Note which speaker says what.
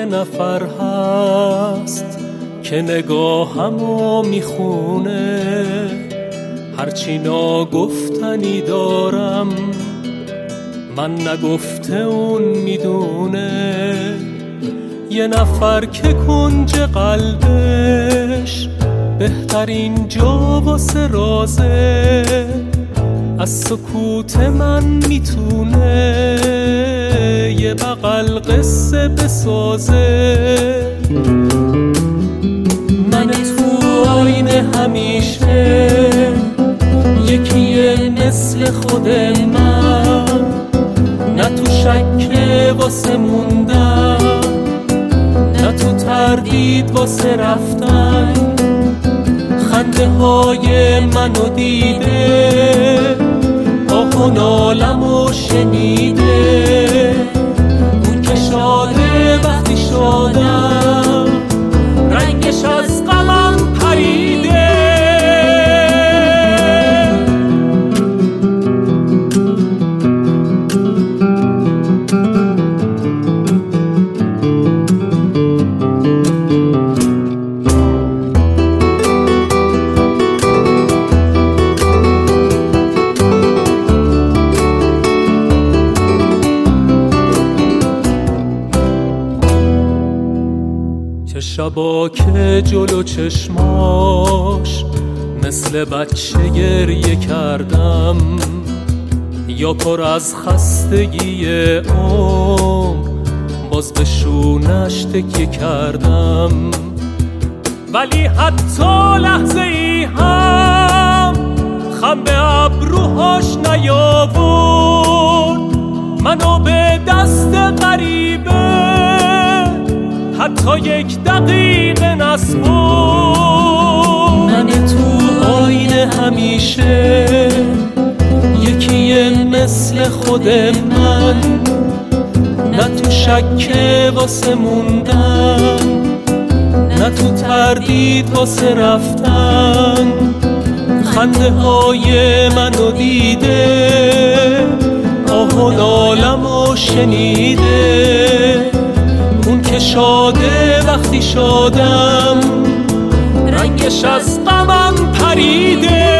Speaker 1: یه نفر هست که نگاهمو میخونه، هرچی ناگفتنی دارم من نگفته اون میدونه. یه نفر که کنج قلبش بهترین جا واسه رازه، از سکوت من میتونه یه بغل قصه بسازه. من تو آینه همیشه یکیه مثل خود من، نه تو شک واسه موندن، نه تو تردید واسه رفتن. خنده های منو دیده، آه و نالمو شنیده. اون که شاده وقتی شادم، رنگش از غمم پریده. شبا که جلو چشماش مثل بچه گریه کردم، یا پر از خستگی عمر باز به شونش تکیه کردم. ولی حتی لحظه ای هم خم به ابروهاش نیاورد، منو به دست غریبه حتی یک دقیقه نسپرد. من تو آینه همیشه یکیه مثل خود من، نه تو شک واسه موندن، نه تو تردید واسه رفتن. خنده های منو دیده، آه و نالمو شنیده. اون که شاده وقتی شادم، رنگش از غمم پریده.